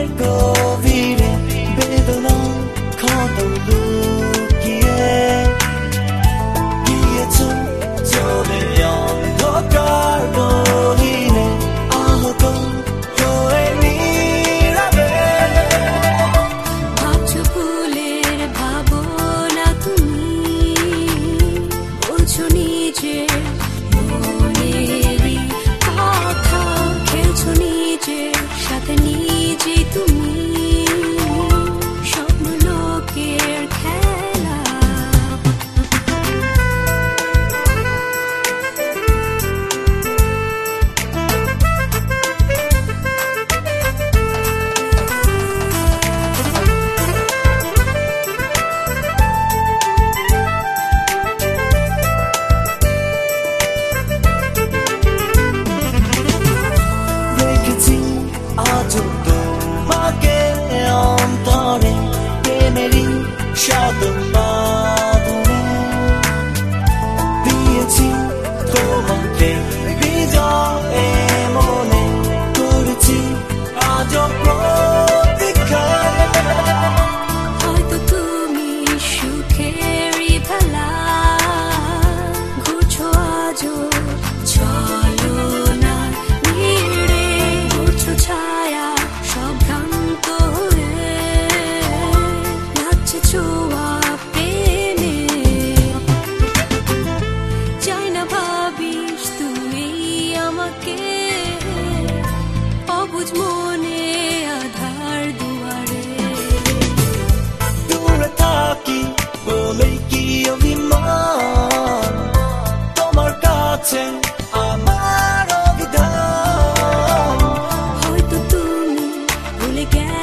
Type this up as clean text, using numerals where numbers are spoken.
গভীরে বেদনার ক্ষত লুকিয়ে গিয়েছো চলে অন্ধকার গহীনে আহত হয়ে নীরবে ভাবছো ফুলের ভাবনা তুমি বলছো নিজের মনেরই কথা খেলছো নিজের সাথে নিজে তুমি স্বপ্ন লোকের খেলা রেখেছি আজও তোমাকে অন্তরে প্রেমেরই শত বাঁধনে দিয়েছি তোমাকে হৃদয়ে মনে করেছি আজও প্রতীক্ষা হয়তো তুমি সুখেরই ভেলা ঘুরছো আজও চলো না ভিড়ে ঘুরছো ছায়া সব ভ্রান্ত হয়ে নাচছে ছোঁয়া প্রেমে চাই না ভাবিস তুই আমাকে অবুঝ মনে আধার দুয়ারে দূরে থাকি বলেই কি অভিমান তোমার কাছে আমার অভিধান হয়তো তুমি ভুলে গেছো